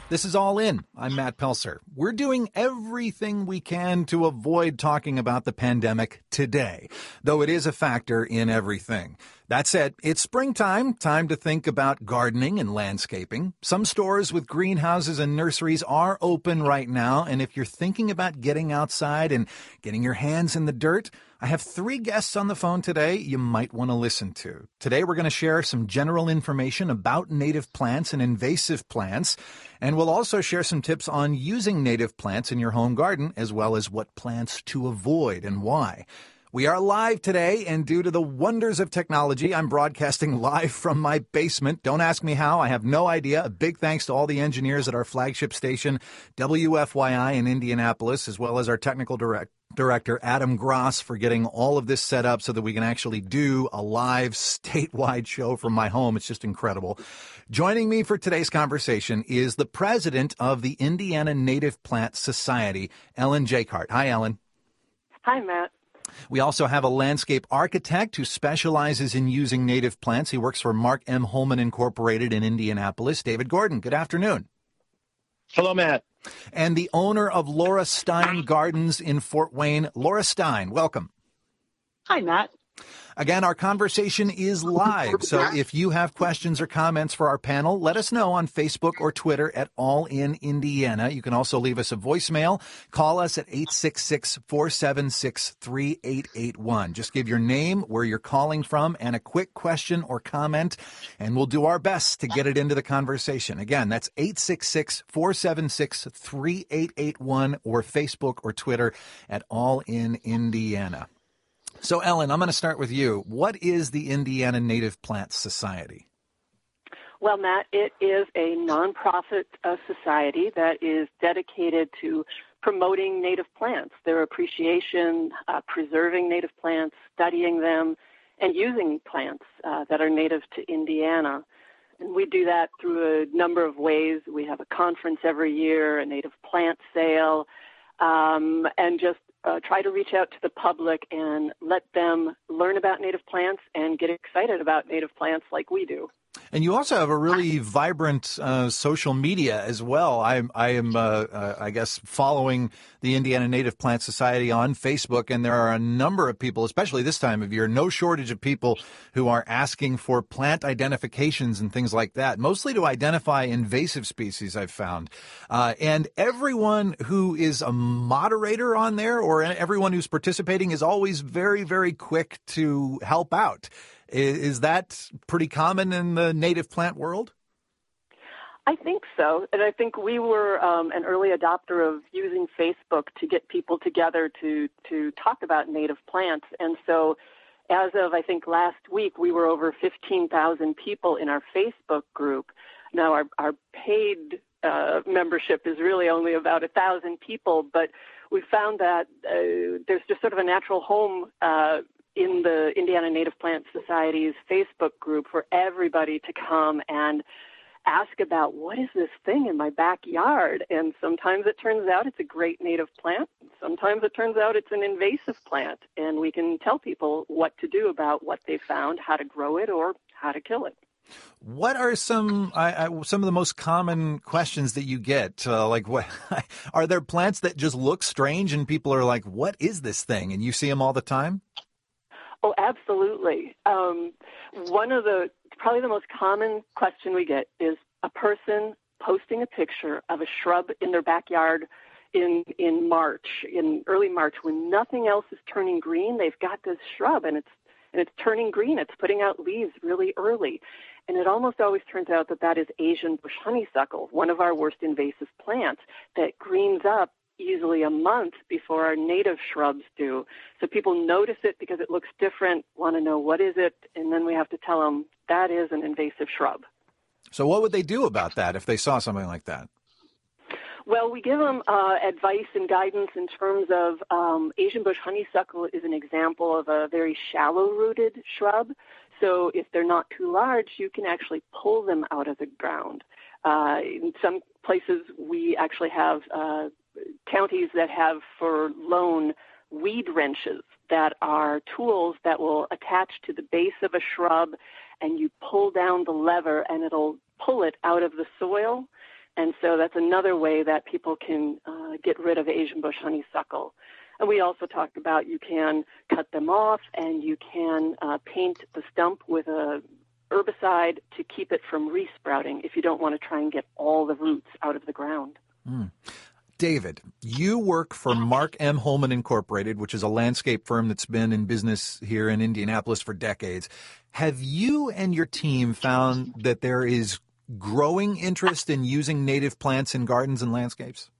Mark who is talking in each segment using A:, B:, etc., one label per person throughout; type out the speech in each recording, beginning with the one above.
A: This is All In. I'm Matt Pelser. We're doing everything we can to avoid talking about the pandemic today, though it is a factor in everything. That said, it's springtime, time to think about gardening and landscaping. Some stores with greenhouses and nurseries are open right now, and if you're thinking about getting outside and getting your hands in the dirt, I have 3 guests on the phone today you might want to listen to. Today we're going to share some general information about native plants and invasive plants, and we'll also share some tips on using native plants in your home garden, as well as what plants to avoid and why. We are live today, and due to the wonders of technology, I'm broadcasting live from my basement. Don't ask me how. I have no idea. A big thanks to all the engineers at our flagship station, WFYI in Indianapolis, as well as our technical director, Adam Gross, for getting all of this set up so that we can actually do a live statewide show from my home. It's just incredible. Joining me for today's conversation is the president of the Indiana Native Plant Society, Ellen Jacquart. Hi, Ellen.
B: Hi, Matt.
A: We also have a landscape architect who specializes in using native plants. He works for Mark M. Holman Incorporated in Indianapolis. David Gordon, good afternoon.
C: Hello, Matt.
A: And the owner of Laura Stein Gardens in Fort Wayne, Laura Stein. Welcome.
B: Hi, Matt.
A: Again, our conversation is live, so if you have questions or comments for our panel, let us know on Facebook or Twitter at All In Indiana. You can also leave us a voicemail. Call us at 866-476-3881. Just give your name, where you're calling from, and a quick question or comment, and we'll do our best to get it into the conversation. Again, that's 866-476-3881 or Facebook or Twitter at All In Indiana. So, Ellen, I'm going to start with you. What is the Indiana Native Plant Society?
B: Well, Matt, it is a nonprofit society that is dedicated to promoting native plants, their appreciation, preserving native plants, studying them, and using plants that are native to Indiana. And we do that through a number of ways. We have a conference every year, a native plant sale, and just try to reach out to the public and let them learn about native plants and get excited about native plants like we do.
A: And you also have a really vibrant social media as well. I am, I guess, following the Indiana Native Plant Society on Facebook, and there are a number of people, especially this time of year, no shortage of people who are asking for plant identifications and things like that, mostly to identify invasive species, I've found. And everyone who is a moderator on there or everyone who's participating is always very, very quick to help out. Is that pretty common in the native plant world?
B: I think so. And I think we were an early adopter of using Facebook to get people together to talk about native plants. And so as of, I think, last week, we were over 15,000 people in our Facebook group. Now, our paid membership is really only about 1,000 people, but we found that there's just sort of a natural home in the Indiana Native Plant Society's Facebook group for everybody to come and ask about, what is this thing in my backyard? And sometimes it turns out it's a great native plant. Sometimes it turns out it's an invasive plant. And we can tell people what to do about what they found, how to grow it, or how to kill it.
A: What are some of the most common questions that you get? What are there plants that just look strange and people are like, what is this thing? And you see them all the time?
B: Oh, absolutely. Probably the most common question we get is a person posting a picture of a shrub in their backyard in early March, when nothing else is turning green. They've got this shrub and it's turning green. It's putting out leaves really early. And it almost always turns out that is Asian bush honeysuckle, one of our worst invasive plants, that greens up easily a month before our native shrubs do. So people notice it because it looks different, want to know what is it, and then we have to tell them that is an invasive shrub.
A: So what would they do about that if they saw something like that?
B: Well, we give them advice and guidance in terms of Asian bush honeysuckle is an example of a very shallow-rooted shrub. So if they're not too large, you can actually pull them out of the ground. In some places, we actually have counties that have for loan weed wrenches that are tools that will attach to the base of a shrub, and you pull down the lever and it'll pull it out of the soil. And so that's another way that people can get rid of Asian bush honeysuckle. And we also talked about you can cut them off and you can paint the stump with a herbicide to keep it from resprouting if you don't want to try and get all the roots out of the ground.
A: David, you work for Mark M. Holman Incorporated, which is a landscape firm that's been in business here in Indianapolis for decades. Have you and your team found that there is growing interest in using native plants in gardens and landscapes?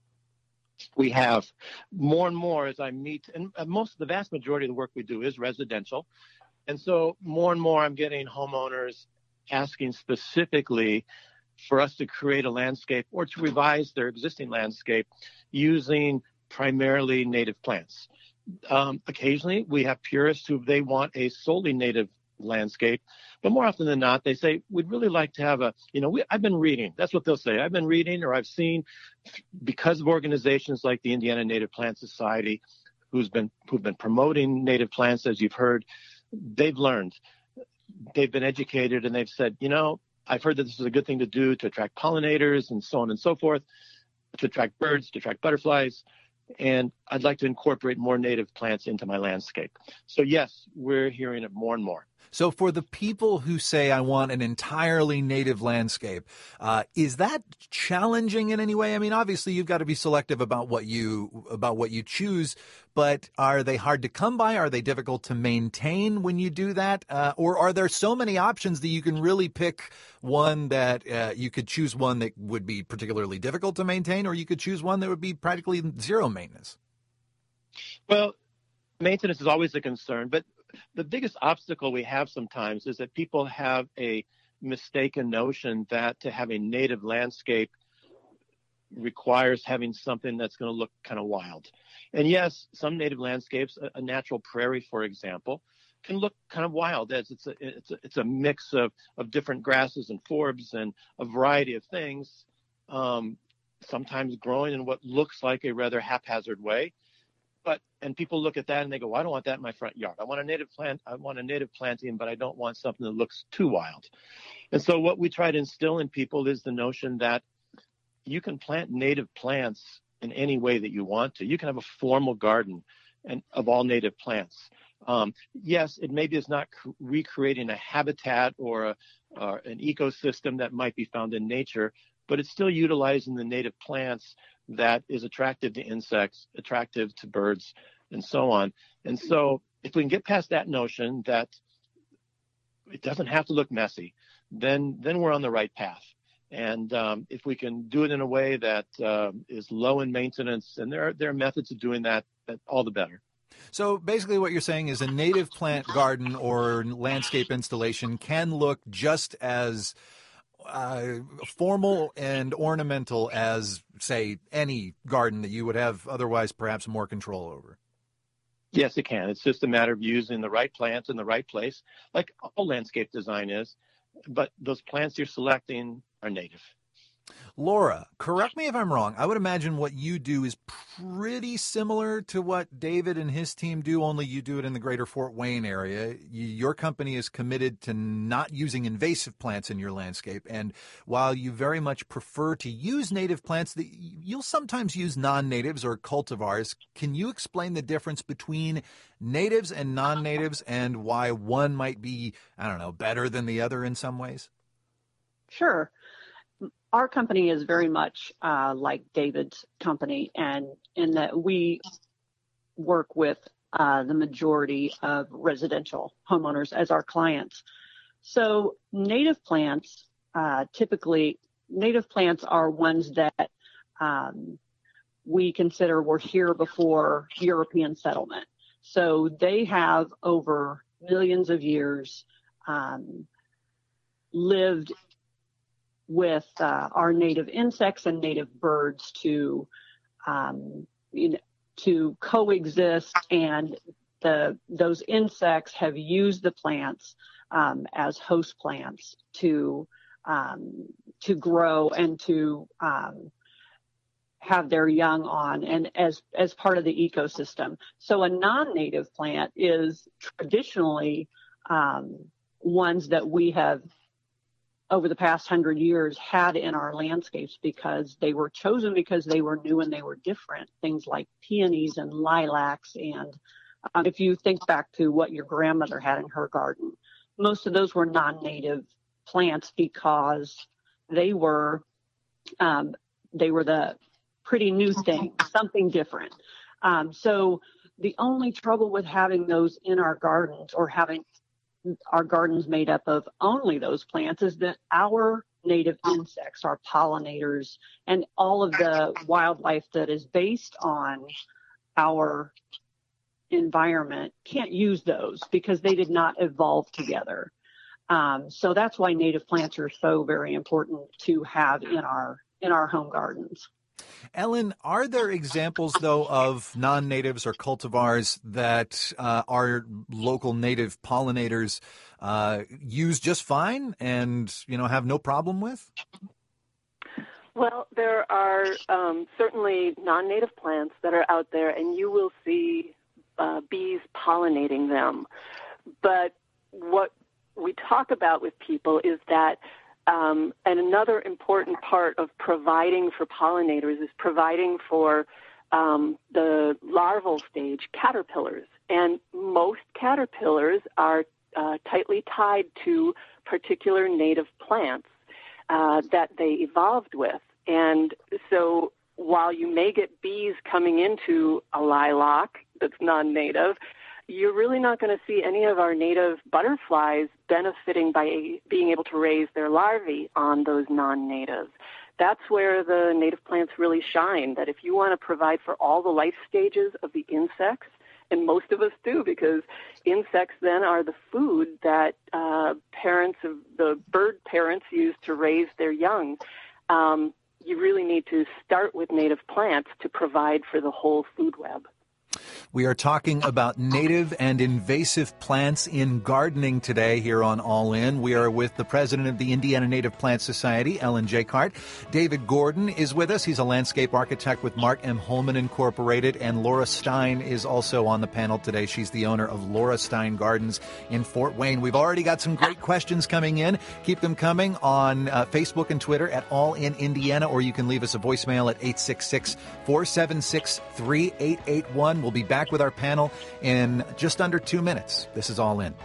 C: We have more and more as I meet, and the vast majority of the work we do is residential. And so more and more I'm getting homeowners asking specifically for us to create a landscape or to revise their existing landscape using primarily native plants. Occasionally we have purists who they want a solely native landscape, but more often than not, they say, we'd really like to have I've been reading. That's what they'll say. I've been reading or I've seen, because of organizations like the Indiana Native Plant Society, who've been promoting native plants, as you've heard, they've learned, they've been educated, and they've said, I've heard that this is a good thing to do to attract pollinators and so on and so forth, to attract birds, to attract butterflies. And I'd like to incorporate more native plants into my landscape. So yes, we're hearing it more and more.
A: So for the people who say, I want an entirely native landscape, is that challenging in any way? I mean, obviously you've got to be selective about what you choose, but are they hard to come by? Are they difficult to maintain when you do that? Or are there so many options that you can really pick one that you could choose one that would be particularly difficult to maintain, or you could choose one that would be practically zero maintenance?
C: Well, maintenance is always a concern, but the biggest obstacle we have sometimes is that people have a mistaken notion that to have a native landscape requires having something that's going to look kind of wild. And yes, some native landscapes, a natural prairie, for example, can look kind of wild, as it's a mix of different grasses and forbs and a variety of things, sometimes growing in what looks like a rather haphazard way. And people look at that and they go, well, I don't want that in my front yard. I want a native planting, but I don't want something that looks too wild. And so what we try to instill in people is the notion that you can plant native plants in any way that you want to. You can have a formal garden of all native plants. Yes, it maybe is not recreating a habitat or an ecosystem that might be found in nature, but it's still utilizing the native plants that is attractive to insects, attractive to birds, and so on. And so if we can get past that notion that it doesn't have to look messy, then we're on the right path. And if we can do it in a way that is low in maintenance, and there are methods of doing that all the better.
A: So basically what you're saying is a native plant garden or landscape installation can look just as formal and ornamental as, say, any garden that you would have otherwise perhaps more control over.
C: Yes, it can. It's just a matter of using the right plants in the right place, like all landscape design is. But those plants you're selecting are native.
A: Laura, correct me if I'm wrong. I would imagine what you do is pretty similar to what David and his team do, only you do it in the greater Fort Wayne area. Your company is committed to not using invasive plants in your landscape. And while you very much prefer to use native plants, you'll sometimes use non-natives or cultivars. Can you explain the difference between natives and non-natives and why one might be, better than the other in some ways?
D: Sure. Our company is very much like David's company, and in that we work with the majority of residential homeowners as our clients. So native plants, typically native plants are ones that we consider were here before European settlement. So they have over millions of years lived with our native insects and native birds to coexist, and those insects have used the plants as host plants to grow and to have their young on, and as part of the ecosystem. So a non-native plant is traditionally ones that we have over the past 100 years had in our landscapes, because they were chosen because they were new and they were different. Things like peonies and lilacs. And if you think back to what your grandmother had in her garden, most of those were non-native plants because they were the pretty new thing, something different. So the only trouble with having those in our gardens, or having our gardens made up of only those plants, is that our native insects, our pollinators, and all of the wildlife that is based on our environment can't use those because they did not evolve together. So that's why native plants are so very important to have in our home gardens.
A: Ellen, are there examples, though, of non-natives or cultivars that our local native pollinators use just fine and, have no problem with?
B: Well, there are certainly non-native plants that are out there, and you will see bees pollinating them. But what we talk about with people is that and another important part of providing for pollinators is providing for the larval stage caterpillars. And most caterpillars are tightly tied to particular native plants that they evolved with. And so while you may get bees coming into a lilac that's non-native, you're really not going to see any of our native butterflies benefiting by being able to raise their larvae on those non-natives. That's where the native plants really shine, that if you want to provide for all the life stages of the insects, and most of us do, because insects then are the food that the bird parents use to raise their young, you really need to start with native plants to provide for the whole food web.
A: We are talking about native and invasive plants in gardening today here on All In. We are with the president of the Indiana Native Plant Society, Ellen Jacquart. David Gordon is with us. He's a landscape architect with Mark M. Holman Incorporated. And Laura Stein is also on the panel today. She's the owner of Laura Stein Gardens in Fort Wayne. We've already got some great questions coming in. Keep them coming on Facebook and Twitter at All In Indiana, or you can leave us a voicemail at 866-476-3881. We'll be back with our panel in just under 2 minutes. This is All In.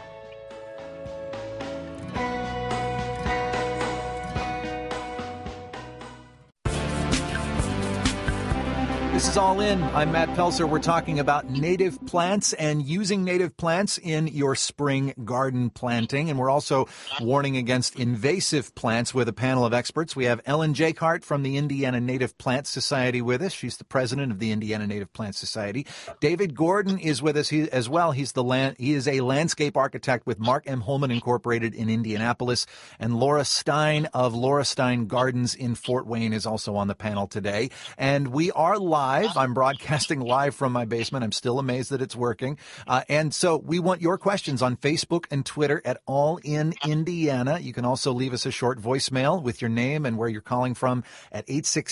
A: This is All In. I'm Matt Pelser. We're talking about native plants and using native plants in your spring garden planting. And we're also warning against invasive plants with a panel of experts. We have Ellen Jacquart from the Indiana Native Plant Society with us. She's the president of the Indiana Native Plant Society. David Gordon is with us as well. He is a landscape architect with Mark M. Holman Incorporated in Indianapolis. And Laura Stein of Laura Stein Gardens in Fort Wayne is also on the panel today. And we are live. I'm broadcasting live from my basement. I'm still amazed that it's working. And so we want your questions on Facebook and Twitter at All In Indiana. You can also leave us a short voicemail with your name and where you're calling from at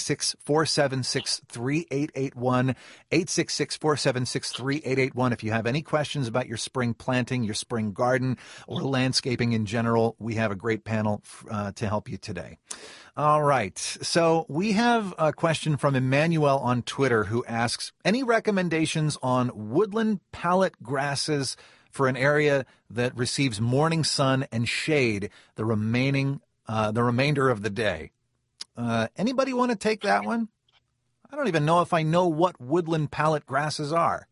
A: 866-476-3881, 866-476-3881. If you have any questions about your spring planting, your spring garden, or landscaping in general, we have a great panel to help you today. All right. So we have a question from Emmanuel on Twitter who asks, any recommendations on woodland pallet grasses for an area that receives morning sun and shade the remainder of the day? Anybody want to take that one? I don't even know if I know what woodland pallet grasses are.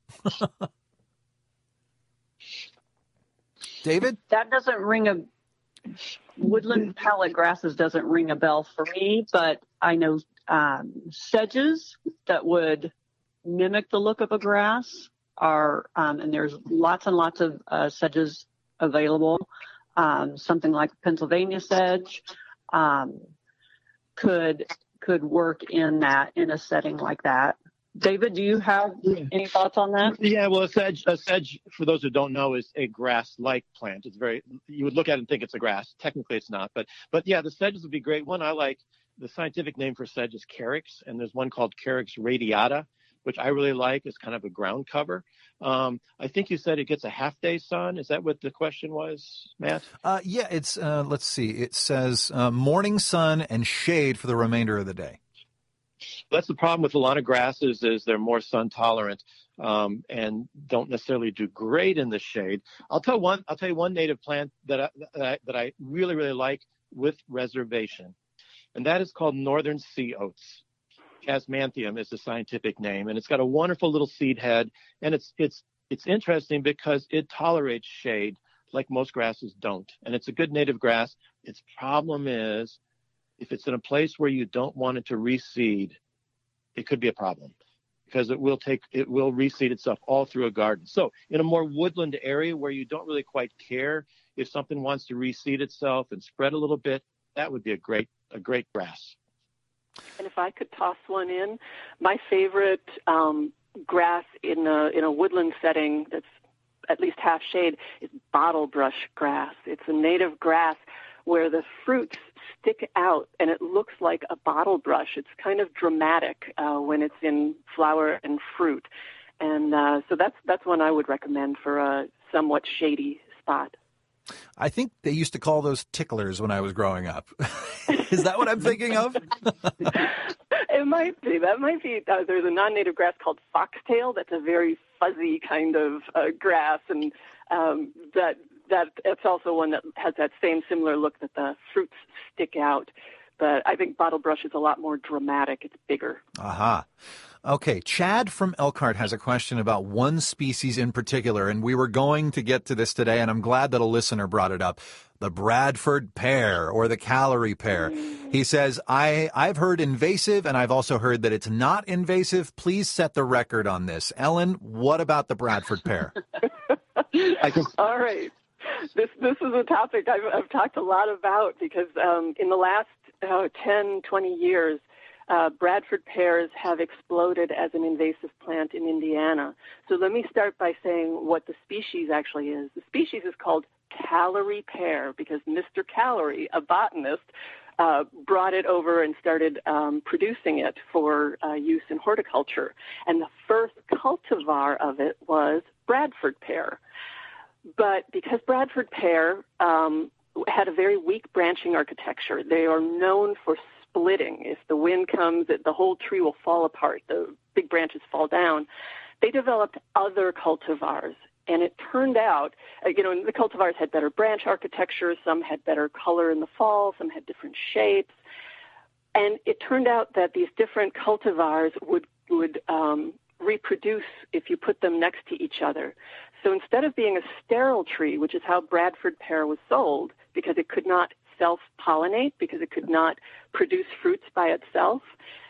A: David?
D: That doesn't ring a woodland pallet grasses doesn't ring a bell for me, but I know sedges that would mimic the look of a grass are, and there's lots and lots of sedges available. Something like Pennsylvania sedge could work in a setting like that. David, do you have any thoughts on that?
C: Yeah, well, a sedge, for those who don't know, is a grass-like plant. You would look at it and think it's a grass. Technically, it's not. But yeah, the sedges would be great. One I like, the scientific name for sedge is Carex, and there's one called Carex radiata. which I really like as kind of a ground cover. I think you said it gets a half-day sun. Is that what the question was, Matt?
A: Yeah, it's, let's see. It says morning sun and shade for the remainder of the day.
C: That's the problem with a lot of grasses is they're more sun tolerant and don't necessarily do great in the shade. I'll tell you one native plant that I really, really like with reservation, and that is called northern sea oats. Casmanthium is the scientific name, and it's got a wonderful little seed head, and it's interesting because it tolerates shade like most grasses don't, and it's a good native grass. Its problem is if it's in a place where you don't want it to reseed, it could be a problem because it will reseed itself all through a garden. So in a more woodland area where you don't really quite care if something wants to reseed itself and spread a little bit, that would be a great grass.
B: And if I could toss one in, my favorite grass in a woodland setting that's at least half shade is bottlebrush grass. It's a native grass where the fruits stick out and it looks like a bottle brush. It's kind of dramatic when it's in flower and fruit. And so that's one I would recommend for a somewhat shady spot.
A: I think they used to call those ticklers when I was growing up. Is that what I'm thinking of?
B: It might be. That might be. There's a non-native grass called foxtail. That's a very fuzzy kind of grass, and it's also one that has that same similar look that the fruits stick out. But I think bottlebrush is a lot more dramatic. It's bigger.
A: Aha. Okay, Chad from Elkhart has a question about one species in particular, and we were going to get to this today, and I'm glad that a listener brought it up. The Bradford pear or the Callery pear. He says, I've heard invasive, and I've also heard that it's not invasive. Please set the record on this. Ellen, what about the Bradford pear?
B: All right. This is a topic I've talked a lot about because in the last 10, 20 years, Bradford pears have exploded as an invasive plant in Indiana. So let me start by saying what the species actually is. The species is called Callery pear because Mr. Callery, a botanist, brought it over and started producing it for use in horticulture. And the first cultivar of it was Bradford pear. But because Bradford pear had a very weak branching architecture, they are known for splitting. If the wind comes, the whole tree will fall apart. The big branches fall down. They developed other cultivars. And it turned out, the cultivars had better branch architecture. Some had better color in the fall. Some had different shapes. And it turned out that these different cultivars would reproduce if you put them next to each other. So instead of being a sterile tree, which is how Bradford pear was sold, because it could not self-pollinate, because it could not produce fruits by itself,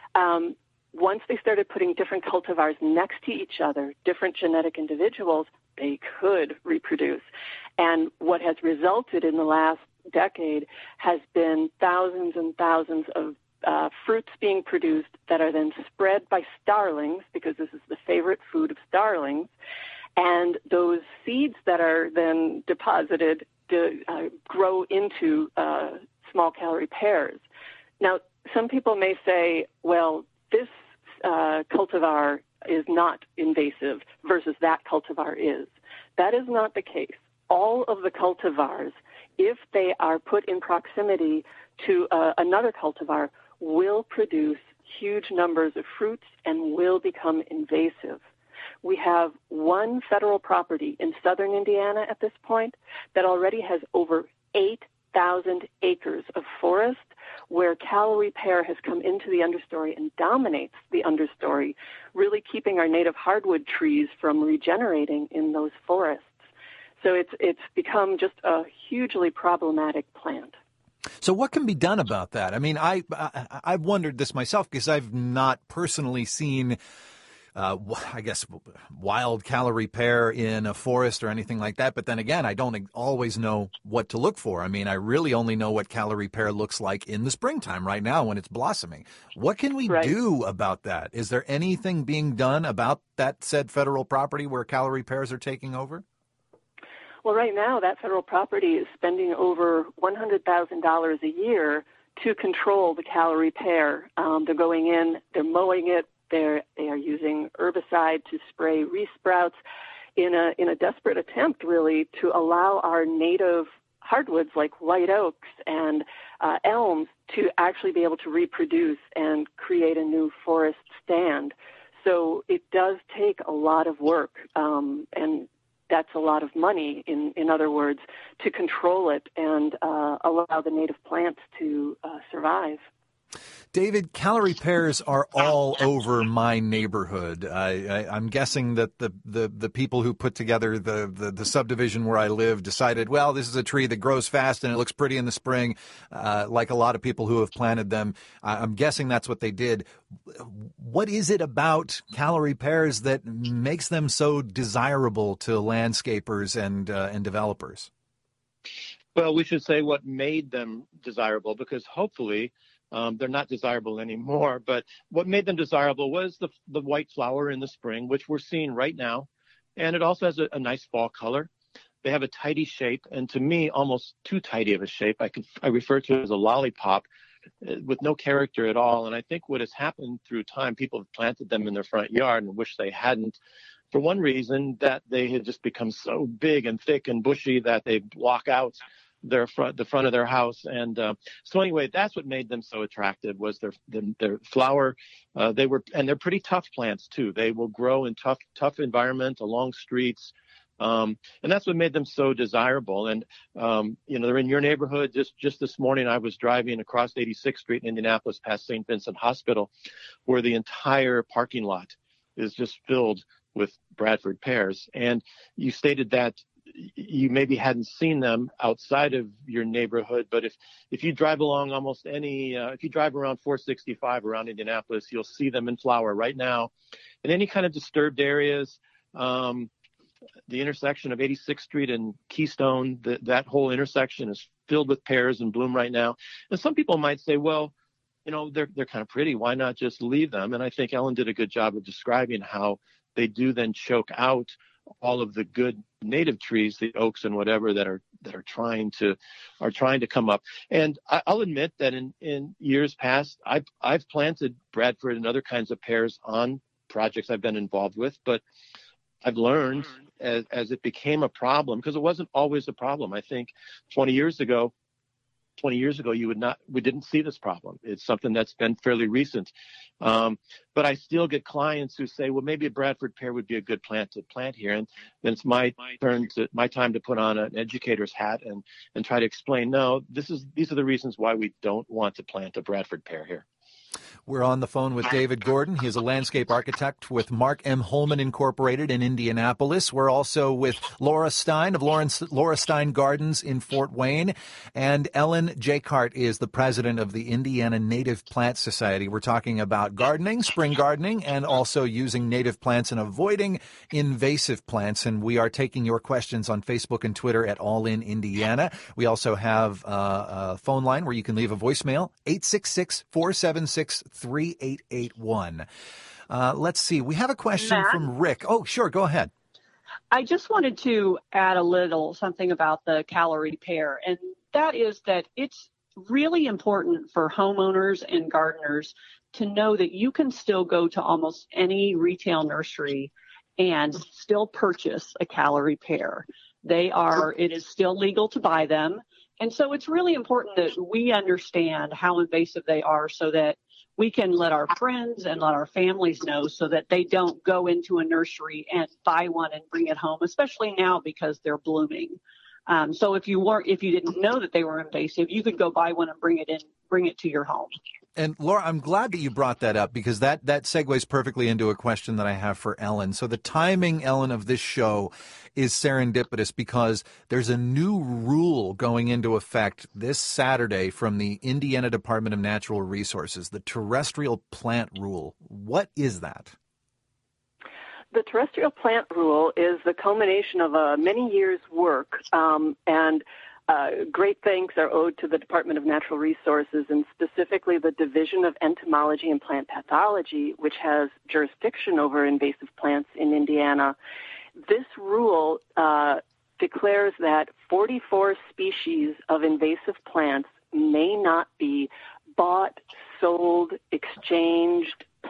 B: once they started putting different cultivars next to each other, different genetic individuals, they could reproduce. And what has resulted in the last decade has been thousands and thousands of fruits being produced that are then spread by starlings, because this is the favorite food of starlings, and those seeds that are then deposited grow into small Callery pears. Now, some people may say, well, this cultivar is not invasive versus that cultivar is. That is not the case. All of the cultivars, if they are put in proximity to another cultivar, will produce huge numbers of fruits and will become invasive. We have one federal property in southern Indiana at this point that already has over 8,000 acres of forest where Callery pear has come into the understory and dominates the understory, really keeping our native hardwood trees from regenerating in those forests. So it's become just a hugely problematic plant.
A: So what can be done about that? I mean, I've wondered this myself because I've not personally seen I guess, wild Callery pear in a forest or anything like that. But then again, I don't always know what to look for. I mean, I really only know what Callery pear looks like in the springtime right now when it's blossoming. What can we do about that? Is there anything being done about that said federal property where Callery pears are taking over?
B: Well, right now, that federal property is spending over $100,000 a year to control the Callery pear. They're going in, they're mowing it, They are using herbicide to spray resprouts in a desperate attempt, really, to allow our native hardwoods like white oaks and elms to actually be able to reproduce and create a new forest stand. So it does take a lot of work, and that's a lot of money, in other words, to control it and allow the native plants to survive.
A: David, calorie pears are all over my neighborhood. I'm guessing that the people who put together the subdivision where I live decided, well, this is a tree that grows fast and it looks pretty in the spring, like a lot of people who have planted them. I'm guessing that's what they did. What is it about calorie pears that makes them so desirable to landscapers and developers?
C: Well, we should say what made them desirable, because hopefully they're not desirable anymore. But what made them desirable was the white flower in the spring, which we're seeing right now. And it also has a nice fall color. They have a tidy shape, and to me, almost too tidy of a shape. I refer to it as a lollipop with no character at all. And I think what has happened through time, people have planted them in their front yard and wish they hadn't. For one reason, that they had just become so big and thick and bushy that they block out the front of their house. And so anyway, that's what made them so attractive, was their flower. They're pretty tough plants too. They will grow in tough environment along streets. And that's what made them so desirable. And, they're in your neighborhood. Just this morning, I was driving across 86th Street in Indianapolis past St. Vincent Hospital, where the entire parking lot is just filled with Bradford pears. And you stated that you maybe hadn't seen them outside of your neighborhood, but if you drive along if you drive around 465 around Indianapolis, you'll see them in flower right now. In any kind of disturbed areas, the intersection of 86th Street and Keystone, that whole intersection is filled with pears in bloom right now. And some people might say, well, they're kind of pretty. Why not just leave them? And I think Ellen did a good job of describing how they do then choke out all of the good native trees, the oaks and whatever that are trying to come up. And I'll admit that in years past, I've planted Bradford and other kinds of pears on projects I've been involved with, but I've learned as it became a problem, because it wasn't always a problem. I think 20 years ago, we didn't see this problem. It's something that's been fairly recent. But I still get clients who say, well, maybe a Bradford pear would be a good plant to plant here. And then it's my time to put on an educator's hat and try to explain, no, these are the reasons why we don't want to plant a Bradford pear here.
A: We're on the phone with David Gordon. He is a landscape architect with Mark M. Holman Incorporated in Indianapolis. We're also with Laura Stein of Laura Stein Gardens in Fort Wayne. And Ellen Jacart is the president of the Indiana Native Plant Society. We're talking about gardening, spring gardening, and also using native plants and avoiding invasive plants. And we are taking your questions on Facebook and Twitter at All In Indiana. We also have a phone line where you can leave a voicemail, 866-476-3881. Let's see. We have a question
D: Matt?
A: from Rick. Oh, sure. Go ahead.
D: I just wanted to add a little something about the calorie pear, and that is that it's really important for homeowners and gardeners to know that you can still go to almost any retail nursery and still purchase a calorie pear. It is still legal to buy them. And so it's really important that we understand how invasive they are so that we can let our friends and let our families know so that they don't go into a nursery and buy one and bring it home, especially now because they're blooming. So if you didn't know that they were invasive, you could go buy one and bring it to your home.
A: And Laura, I'm glad that you brought that up, because that segues perfectly into a question that I have for Ellen. So the timing, Ellen, of this show is serendipitous because there's a new rule going into effect this Saturday from the Indiana Department of Natural Resources, the terrestrial plant rule. What is that?
B: The terrestrial plant rule is the culmination of many years' work, and great thanks are owed to the Department of Natural Resources, and specifically the Division of Entomology and Plant Pathology, which has jurisdiction over invasive plants in Indiana. This rule declares that 44 species of invasive plants may not be bought, sold, exchanged,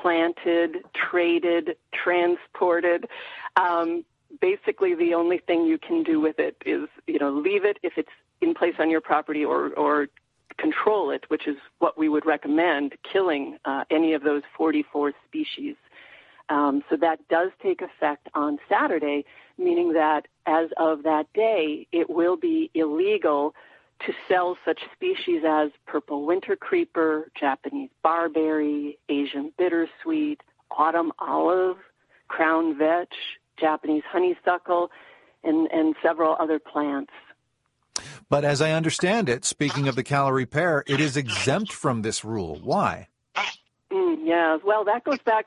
B: planted, traded, transported. Basically, the only thing you can do with it is, leave it if it's in place on your property, or control it, which is what we would recommend, killing any of those 44 species. So that does take effect on Saturday, meaning that as of that day, it will be illegal to sell such species as purple winter creeper, Japanese barberry, Asian bittersweet, autumn olive, crown vetch, Japanese honeysuckle, and several other plants.
A: But as I understand it, speaking of the Callery pear, it is exempt from this rule. Why?
B: Yeah, well, that goes back.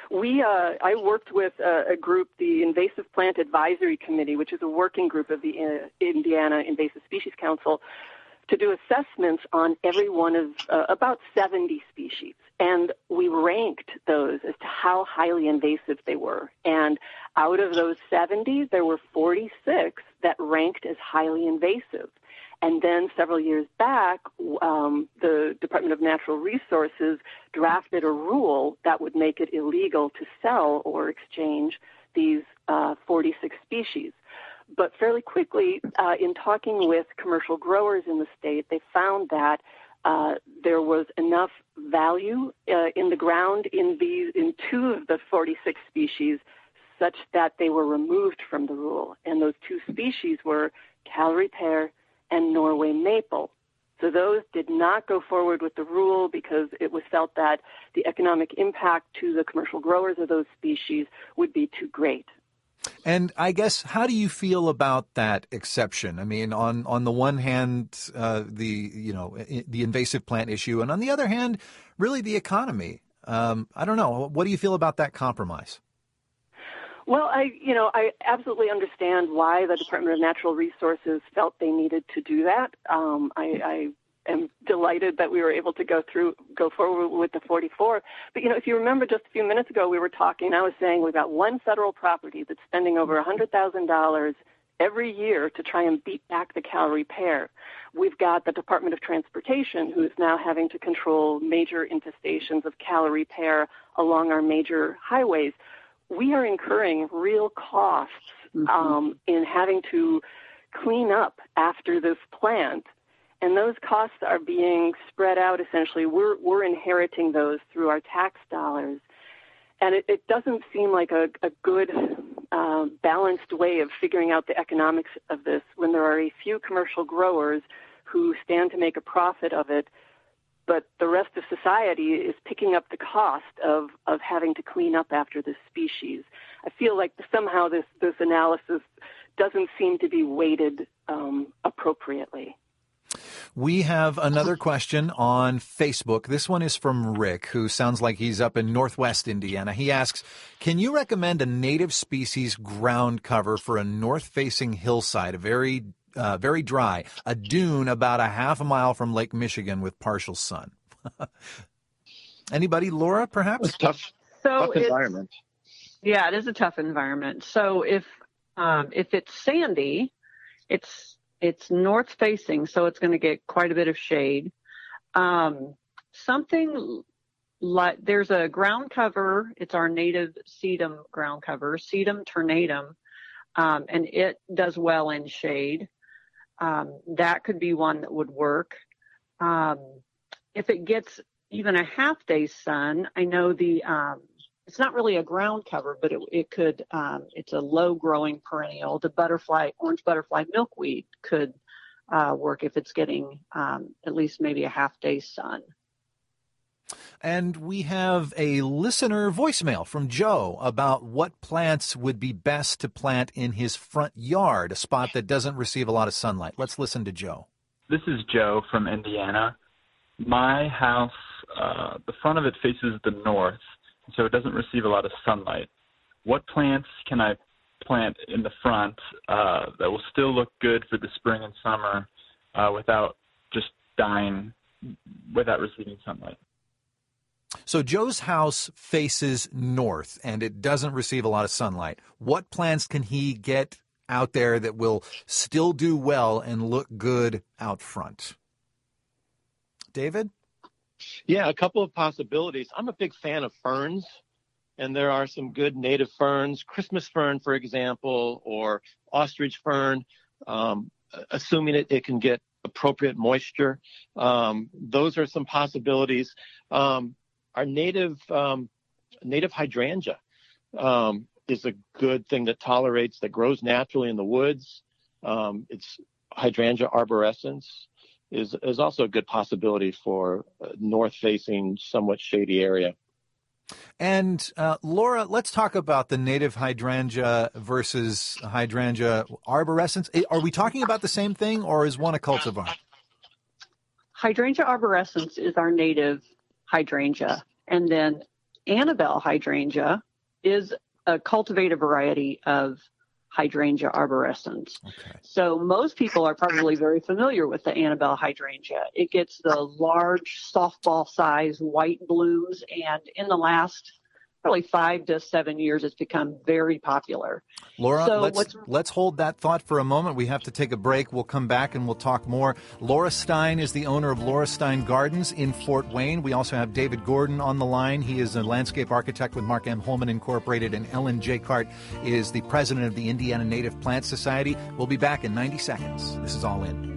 B: I worked with a group, the Invasive Plant Advisory Committee, which is a working group of the Indiana Invasive Species Council, to do assessments on every one of about 70 species. And we ranked those as to how highly invasive they were. And out of those 70, there were 46 that ranked as highly invasive. And then several years back, the Department of Natural Resources drafted a rule that would make it illegal to sell or exchange these 46 species. But fairly quickly, in talking with commercial growers in the state, they found that there was enough value in the ground in two of the 46 species such that they were removed from the rule. And those two species were Callery pear and Norway maple. So those did not go forward with the rule because it was felt that the economic impact to the commercial growers of those species would be too great.
A: And I guess, how do you feel about that exception? I mean, on the one hand, the invasive plant issue, and on the other hand, really the economy. I don't know. What do you feel about that compromise?
B: Well, I absolutely understand why the Department of Natural Resources felt they needed to do that. I am delighted that we were able to go forward with the 44. But, if you remember just a few minutes ago, we were talking, I was saying we've got one federal property that's spending over $100,000 every year to try and beat back the Callery pear. We've got the Department of Transportation, who is now having to control major infestations of Callery pear along our major highways. We are incurring real costs in having to clean up after this plant. And those costs are being spread out, essentially. We're inheriting those through our tax dollars. And it doesn't seem like a good balanced way of figuring out the economics of this when there are a few commercial growers who stand to make a profit of it, but the rest of society is picking up the cost of having to clean up after this species. I feel like somehow this analysis doesn't seem to be weighted appropriately.
A: We have another question on Facebook. This one is from Rick, who sounds like he's up in Northwest Indiana. He asks, can you recommend a native species ground cover for a north-facing hillside, a very dry, a dune about a half a mile from Lake Michigan with partial sun? Anybody? Laura, perhaps?
C: It's tough environment.
D: Yeah, it is a tough environment. So if it's sandy, it's north facing, so it's going to get quite a bit of shade. Something like, there's a ground cover. It's our native sedum ground cover, Sedum tornatum, and it does well in shade. That could be one that would work. If it gets even a half day sun, I know it's not really a ground cover, but it could, it's a low growing perennial. The orange butterfly milkweed could work if it's getting at least maybe a half day sun.
A: And we have a listener voicemail from Joe about what plants would be best to plant in his front yard, a spot that doesn't receive a lot of sunlight. Let's listen to Joe.
E: This is Joe from Indiana. My house, the front of it faces the north, so it doesn't receive a lot of sunlight. What plants can I plant in the front that will still look good for the spring and summer without just dying without receiving sunlight?
A: So Joe's house faces north, and it doesn't receive a lot of sunlight. What plants can he get out there that will still do well and look good out front? David?
C: Yeah, a couple of possibilities. I'm a big fan of ferns, and there are some good native ferns, Christmas fern, for example, or ostrich fern, assuming it can get appropriate moisture. Those are some possibilities. Our native hydrangea is a good thing that grows naturally in the woods. It's hydrangea arborescens is also a good possibility for a north-facing, somewhat shady area.
A: And Laura, let's talk about the native hydrangea versus hydrangea arborescens. Are we talking about the same thing, or is one a cultivar?
D: Hydrangea arborescens is our native hydrangea, and then Annabelle hydrangea is a cultivated variety of hydrangea arborescens.
A: Okay.
D: So most people are probably very familiar with the Annabelle hydrangea. It gets the large softball size white blooms, and in the last probably 5 to 7 years, it's become very popular.
A: Laura,
D: So
A: let's hold that thought for a moment. We have to take a break. We'll come back and we'll talk more. Laura Stein is the owner of Laura Stein Gardens in Fort Wayne. We also have David Gordon on the line. He is a landscape architect with Mark M. Holman Incorporated, and Ellen Jacquart is the president of the Indiana Native Plant Society. We'll be back in 90 seconds. This is All In.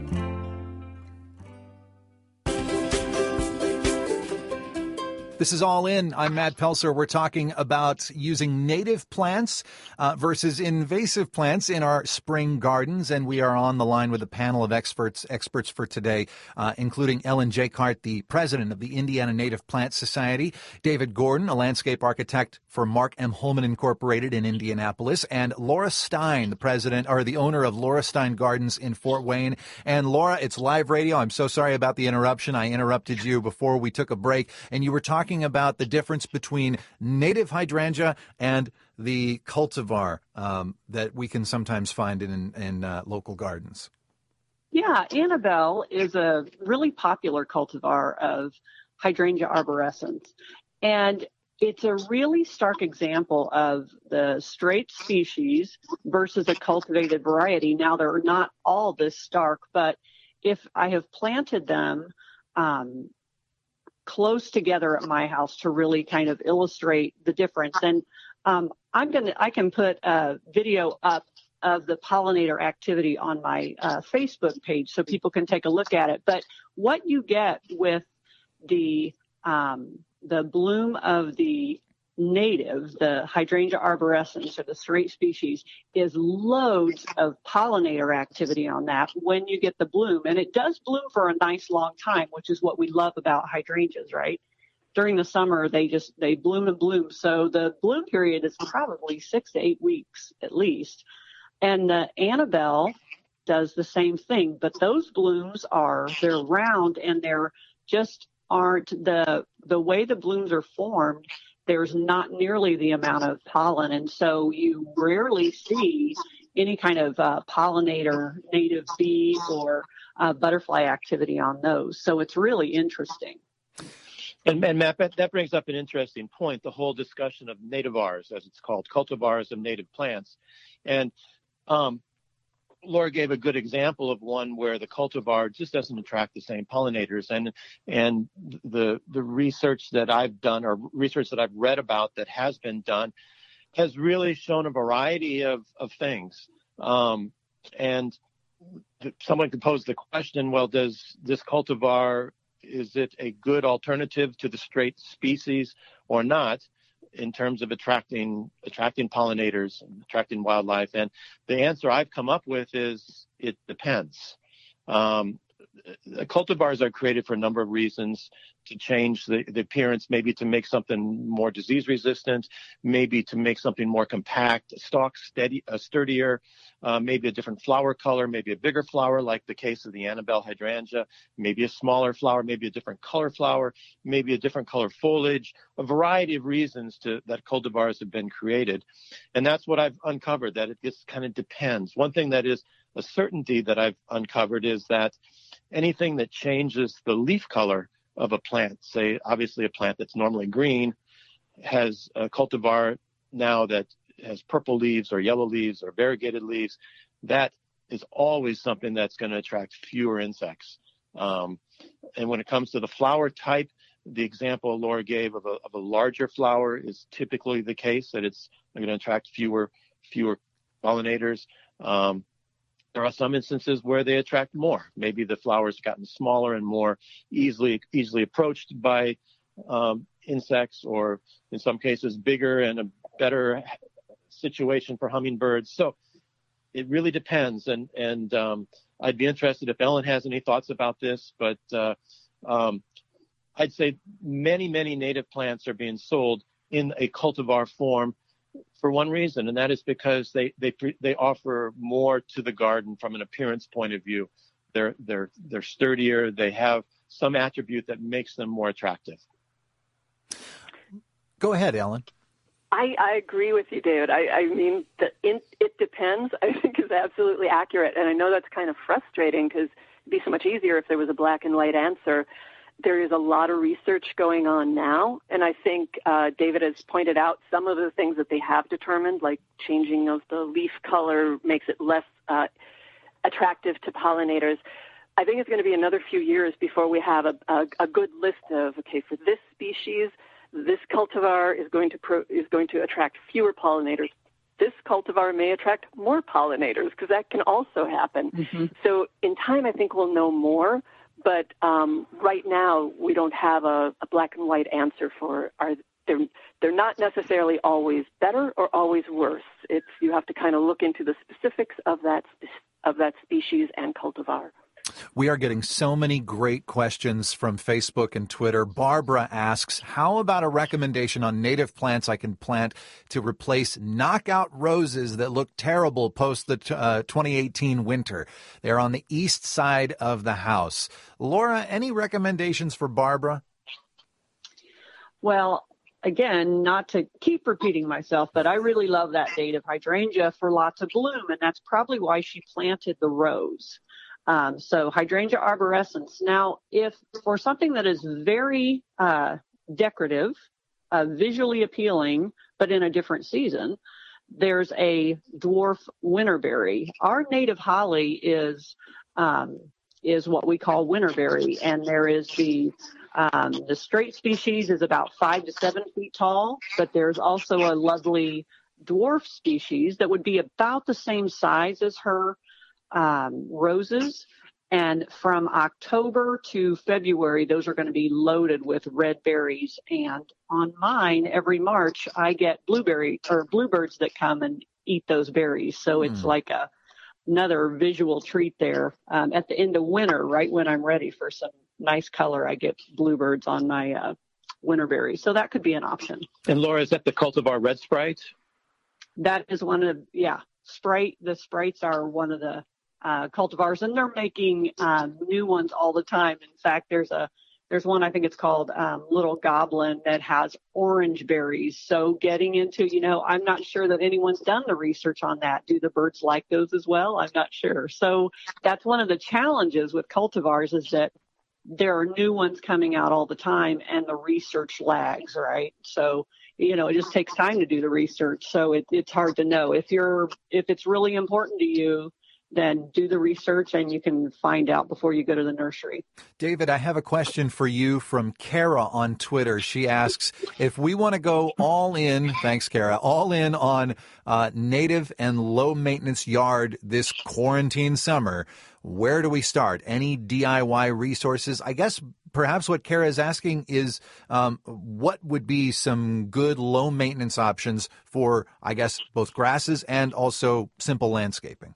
A: This is All In. I'm Matt Pelser. We're talking about using native plants versus invasive plants in our spring gardens, and we are on the line with a panel of experts for today, including Ellen Jacquart, the president of the Indiana Native Plant Society, David Gordon, a landscape architect for Mark M. Holman Incorporated in Indianapolis, and Laura Stein, the owner of Laura Stein Gardens in Fort Wayne. And Laura, it's live radio. I'm so sorry about the interruption. I interrupted you before we took a break, and you were talking about the difference between native hydrangea and the cultivar that we can sometimes find in local gardens.
D: Yeah, Annabelle is a really popular cultivar of hydrangea arborescens. And it's a really stark example of the straight species versus a cultivated variety. Now, they're not all this stark, but if I have planted them close together at my house to really kind of illustrate the difference. And I can put a video up of the pollinator activity on my Facebook page so people can take a look at it. But what you get with the bloom of the native, the hydrangea arborescens, or the straight species, is loads of pollinator activity on that when you get the bloom. And it does bloom for a nice long time, which is what we love about hydrangeas, right? During the summer, they bloom and bloom. So the bloom period is probably 6 to 8 weeks at least. And the Annabelle does the same thing, but those blooms they're round, and they're just aren't the way the blooms are formed. There's not nearly the amount of pollen, and so you rarely see any kind of pollinator, native bee, or butterfly activity on those. So it's really interesting.
C: And Matt, that brings up an interesting point, the whole discussion of nativars, as it's called, cultivars of native plants. And Laura gave a good example of one where the cultivar just doesn't attract the same pollinators. And the research that I've done, or research that I've read about that has been done, has really shown a variety of things. And someone could pose the question, well, does this cultivar, is it a good alternative to the straight species or not, in terms of attracting pollinators, attracting wildlife? And the answer I've come up with is it depends. Cultivars are created for a number of reasons: to change the appearance, maybe to make something more disease resistant, maybe to make something more compact, stalk sturdier, maybe a different flower color, maybe a bigger flower, like the case of the Annabelle hydrangea, maybe a smaller flower, maybe a different color flower, maybe a different color foliage, a variety of reasons that cultivars have been created. And that's what I've uncovered, that it just kind of depends. One thing that is a certainty that I've uncovered is that anything that changes the leaf color of a plant, say obviously a plant that's normally green, has a cultivar now that has purple leaves or yellow leaves or variegated leaves, that is always something that's going to attract fewer insects. And when it comes to the flower type, The example Laura gave of a larger flower is typically the case, that it's going to attract fewer pollinators. There are some instances where they attract more. Maybe the flower's gotten smaller and more easily approached by insects, or in some cases bigger and a better situation for hummingbirds. So it really depends. And I'd be interested if Ellen has any thoughts about this, but I'd say many native plants are being sold in a cultivar form for one reason, and that is because they offer more to the garden from an appearance point of view. They're sturdier. They have some attribute that makes them more attractive.
A: Go ahead, Ellen.
B: I agree with you, David. I mean, it depends, I think, is absolutely accurate. And I know that's kind of frustrating because it'd be so much easier if there was a black and white answer. There is a lot of research going on now. And I think David has pointed out some of the things that they have determined, like changing of the leaf color makes it less attractive to pollinators. I think it's going to be another few years before we have a good list of, okay, for this species, this cultivar is going to attract fewer pollinators. This cultivar may attract more pollinators, because that can also happen. Mm-hmm. So in time, I think we'll know more. But right now, we don't have a black and white answer for they're not necessarily always better or always worse. You have to kind of look into the specifics of that species and cultivar.
A: We are getting so many great questions from Facebook and Twitter. Barbara asks, how about a recommendation on native plants I can plant to replace knockout roses that look terrible post the 2018 winter? They're on the east side of the house. Laura, any recommendations for Barbara?
D: Well, again, not to keep repeating myself, but I really love that native hydrangea for lots of bloom, and that's probably why she planted the rose. So hydrangea arborescens. Now, if for something that is very decorative, visually appealing, but in a different season, there's a dwarf winterberry. Our native holly is what we call winterberry, and there is the straight species is about 5 to 7 feet tall, but there's also a lovely dwarf species that would be about the same size as her roses, and from October to February, those are going to be loaded with red berries. And on mine, every March, I get bluebirds that come and eat those berries. So it's like another visual treat there. At the end of winter, right when I'm ready for some nice color, I get bluebirds on my winter berries. So that could be an option.
C: And Laura, is that the cultivar Red Sprite?
D: That is one of the sprites are one of the cultivars, and they're making new ones all the time. In fact, there's one, I think it's called Little Goblin, that has orange berries. So getting into, I'm not sure that anyone's done the research on that. Do the birds like those as well? I'm not sure. So that's one of the challenges with cultivars, is that there are new ones coming out all the time and the research lags, right? So, it just takes time to do the research. So it's hard to know. If it's really important to you, then do the research and you can find out before you go to the nursery.
A: David, I have a question for you from Kara on Twitter. She asks, if we want to go all in, thanks Kara, all in on native and low maintenance yard this quarantine summer, where do we start? Any DIY resources? I guess perhaps what Kara is asking is what would be some good low maintenance options for, I guess, both grasses and also simple landscaping?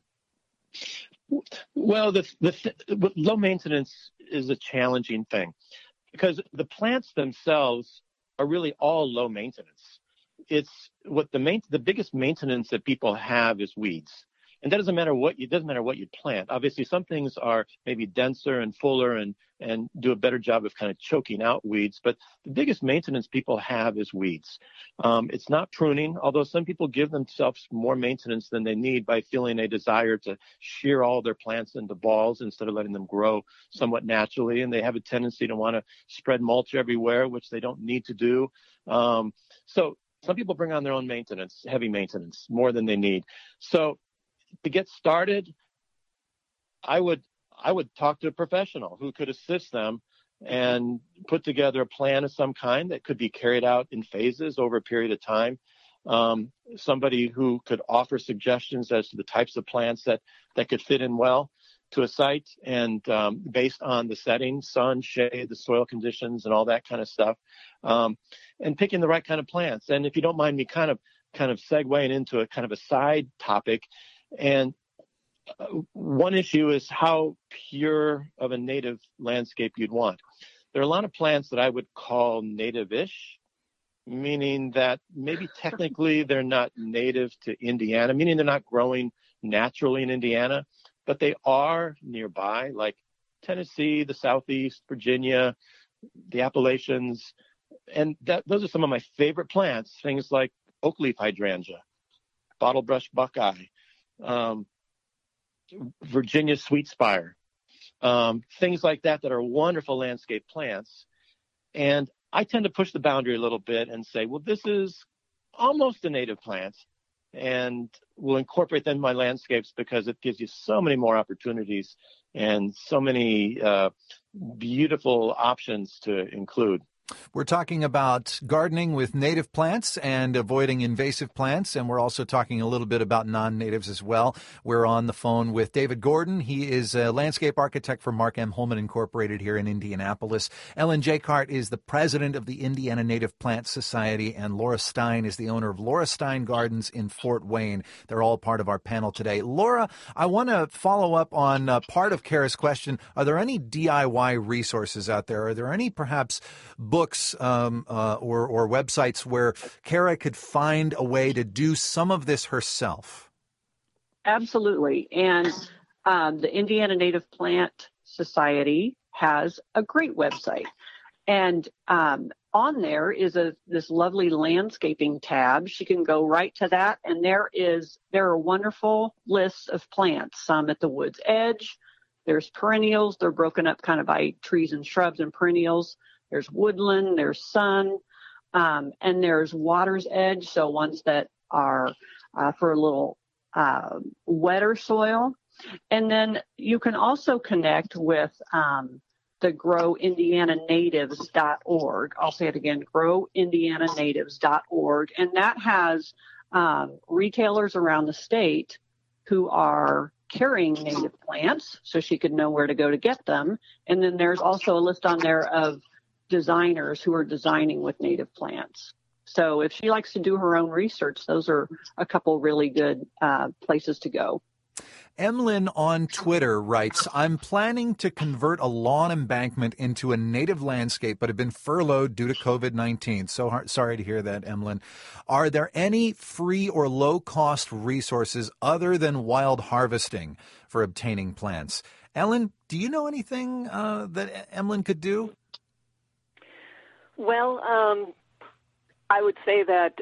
C: Well, low maintenance is a challenging thing because the plants themselves are really all low maintenance. It's what the biggest maintenance that people have is weeds. And that doesn't matter what you plant. Obviously, some things are maybe denser and fuller and do a better job of kind of choking out weeds. But the biggest maintenance people have is weeds. It's not pruning, although some people give themselves more maintenance than they need by feeling a desire to shear all their plants into balls instead of letting them grow somewhat naturally. And they have a tendency to want to spread mulch everywhere, which they don't need to do. So some people bring on their own maintenance, heavy maintenance, more than they need. So to get started, I would talk to a professional who could assist them and put together a plan of some kind that could be carried out in phases over a period of time. Somebody who could offer suggestions as to the types of plants that could fit in well to a site, and based on the setting, sun, shade, the soil conditions, and all that kind of stuff, and picking the right kind of plants. And if you don't mind me kind of segueing into a kind of a side topic, and one issue is how pure of a native landscape you'd want. There are a lot of plants that I would call native-ish, meaning that maybe technically they're not native to Indiana, meaning they're not growing naturally in Indiana, but they are nearby, like Tennessee, the Southeast, Virginia, the Appalachians. And those are some of my favorite plants, things like oakleaf hydrangea, bottlebrush buckeye, Virginia sweetspire, things like that are wonderful landscape plants. And I tend to push the boundary a little bit and say, well, this is almost a native plant, and we'll incorporate them in my landscapes because it gives you so many more opportunities and so many beautiful options to include.
A: We're talking about gardening with native plants and avoiding invasive plants, and we're also talking a little bit about non-natives as well. We're on the phone with David Gordon. He is a landscape architect for Mark M. Holman Incorporated here in Indianapolis. Ellen Jacquart is the president of the Indiana Native Plant Society, and Laura Stein is the owner of Laura Stein Gardens in Fort Wayne. They're all part of our panel today. Laura, I want to follow up on part of Kara's question. Are there any DIY resources out there? Are there any perhaps books or websites where Kara could find a way to do some of this herself?
D: Absolutely. And the Indiana Native Plant Society has a great website. And on there is this lovely landscaping tab. She can go right to that. And there are wonderful lists of plants, some at the wood's edge. There's perennials. They're broken up kind of by trees and shrubs and perennials. There's woodland, there's sun, and there's water's edge, so ones that are for a little wetter soil. And then you can also connect with the growindiananatives.org. I'll say it again, growindiananatives.org. And that has retailers around the state who are carrying native plants, so she could know where to go to get them. And then there's also a list on there of designers who are designing with native plants. So if she likes to do her own research, those are a couple really good places to go.
A: Emlyn on Twitter writes, I'm planning to convert a lawn embankment into a native landscape, but have been furloughed due to COVID-19. So sorry to hear that, Emlyn. Are there any free or low-cost resources other than wild harvesting for obtaining plants? Ellen, do you know anything that Emlyn could do?
B: Well, I would say that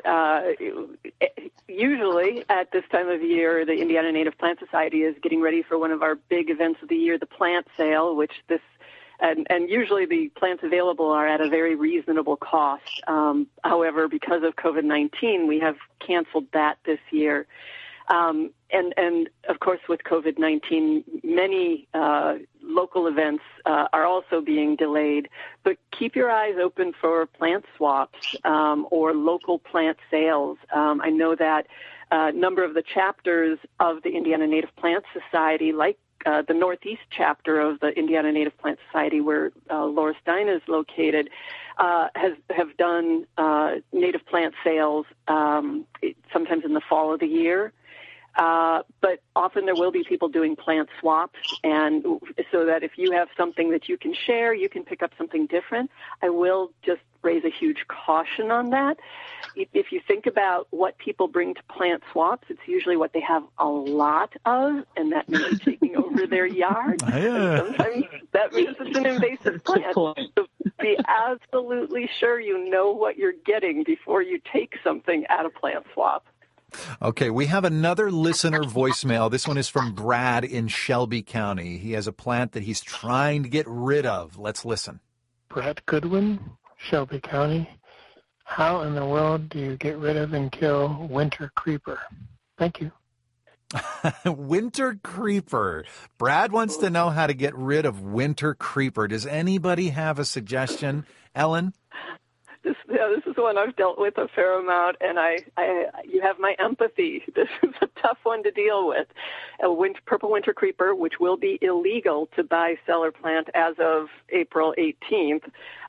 B: usually at this time of year, the Indiana Native Plant Society is getting ready for one of our big events of the year, the plant sale, and usually the plants available are at a very reasonable cost. However, because of COVID-19, we have canceled that this year. And of course, with COVID-19, many local events are also being delayed. But keep your eyes open for plant swaps or local plant sales. I know that a number of the chapters of the Indiana Native Plant Society, like the Northeast chapter of the Indiana Native Plant Society, where Laura Stein is located, have done native plant sales sometimes in the fall of the year. But often there will be people doing plant swaps, and so that if you have something that you can share, you can pick up something different. I will just raise a huge caution on that. If you think about what people bring to plant swaps, it's usually what they have a lot of, and that may be taking over their yard. And sometimes that means it's an invasive plant. So be absolutely sure you know what you're getting before you take something at a plant swap.
A: Okay, we have another listener voicemail. This one is from Brad in Shelby County. He has a plant that he's trying to get rid of. Let's listen.
F: Brad Goodwin, Shelby County. How in the world do you get rid of and kill winter creeper? Thank you.
A: Winter creeper. Brad wants to know how to get rid of winter creeper. Does anybody have a ssuggestion? Ellen?
B: This is one I've dealt with a fair amount, and you have my empathy. This is a tough one to deal with. Purple winter creeper, which will be illegal to buy, sell, or plant as of April 18th.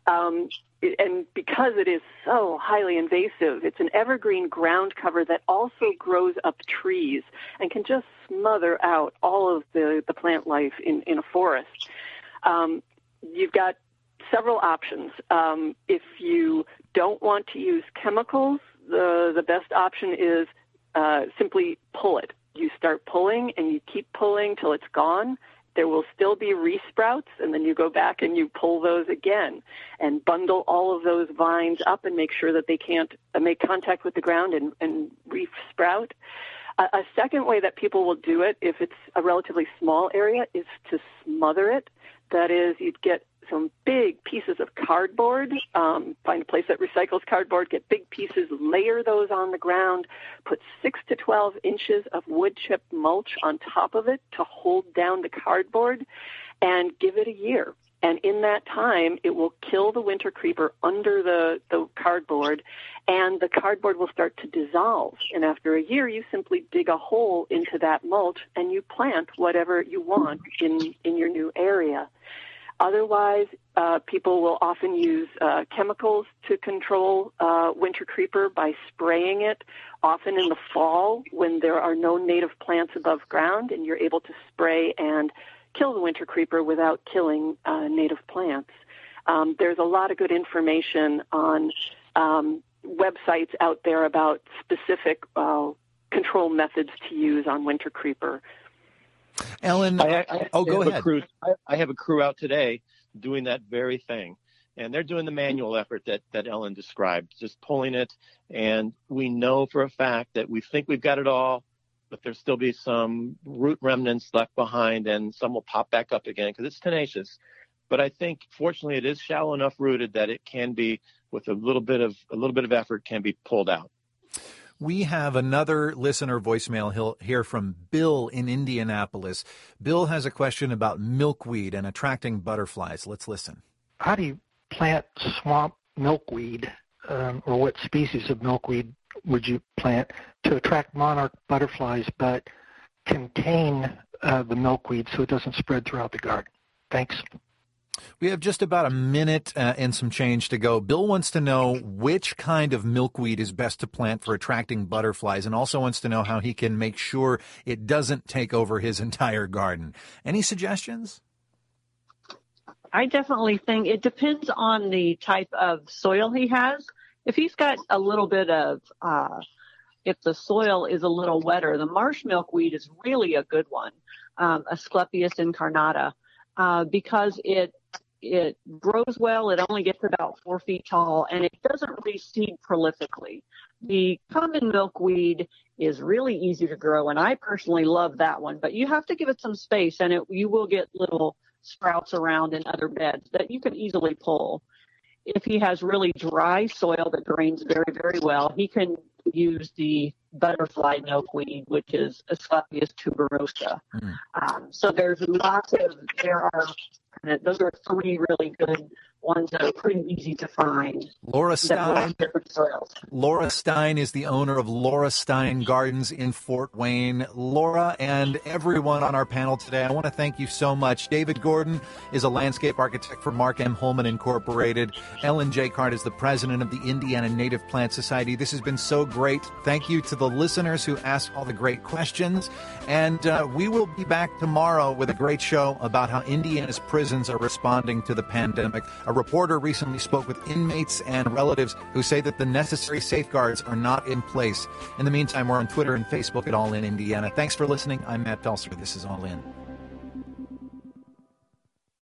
B: And because it is so highly invasive, it's an evergreen ground cover that also grows up trees and can just smother out all of the plant life in a forest. You've got several options. If you don't want to use chemicals, the best option is simply pull it. You start pulling and you keep pulling till it's gone. There will still be resprouts, and then you go back and you pull those again and bundle all of those vines up and make sure that they can't make contact with the ground and resprout. A second way that people will do it, if it's a relatively small area, is to smother it. That is, you'd get some big pieces of cardboard, find a place that recycles cardboard, get big pieces, layer those on the ground, put 6 to 12 inches of wood chip mulch on top of it to hold down the cardboard, and give it a year. And in that time, it will kill the winter creeper under the cardboard, and the cardboard will start to dissolve. And after a year, you simply dig a hole into that mulch, and you plant whatever you want in your new area. Otherwise, people will often use chemicals to control winter creeper by spraying it, often in the fall when there are no native plants above ground, and you're able to spray and kill the winter creeper without killing native plants. There's a lot of good information on websites out there about specific control methods to use on winter creeper.
A: Ellen, go ahead.
C: I have a crew out today doing that very thing, and they're doing the manual effort that Ellen described, just pulling it. And we know for a fact that we think we've got it all, but there'll still be some root remnants left behind, and some will pop back up again because it's tenacious. But I think, fortunately, it is shallow enough rooted that it can be, with a little bit of effort, can be pulled out.
A: We have another listener voicemail here from Bill in Indianapolis. Bill has a question about milkweed and attracting butterflies. Let's listen.
F: How do you plant swamp milkweed, or what species of milkweed would you plant to attract monarch butterflies but contain the milkweed so it doesn't spread throughout the garden? Thanks.
A: We have just about a minute and some change to go. Bill wants to know which kind of milkweed is best to plant for attracting butterflies, and also wants to know how he can make sure it doesn't take over his entire garden. Any suggestions?
D: I definitely think it depends on the type of soil he has. If he's got a little bit of, if the soil is a little wetter, the marsh milkweed is really a good one, Asclepias incarnata, because it grows well. It only gets about 4 feet tall, and it doesn't really seed prolifically. The common milkweed is really easy to grow, and I personally love that one, but you have to give it some space, and you will get little sprouts around in other beds that you can easily pull. If he has really dry soil that drains very, very well, he can use the butterfly milkweed, which is Asclepias tuberosa. So those are 3 really good ones that are pretty easy to find.
A: Laura Stein is the owner of Laura Stein Gardens in Fort Wayne. Laura and everyone on our panel today, I want to thank you so much. David Gordon is a landscape architect for Mark M. Holman Incorporated. Ellen Jacquard is the president of the Indiana Native Plant Society. This has been so great. Thank you to the listeners who asked all the great questions. And we will be back tomorrow with a great show about how Indiana's prisons are responding to the pandemic. A reporter recently spoke with inmates and relatives who say that the necessary safeguards are not in place. In the meantime, we're on Twitter and Facebook at All In Indiana. Thanks for listening. I'm Matt Pelser. This is All In.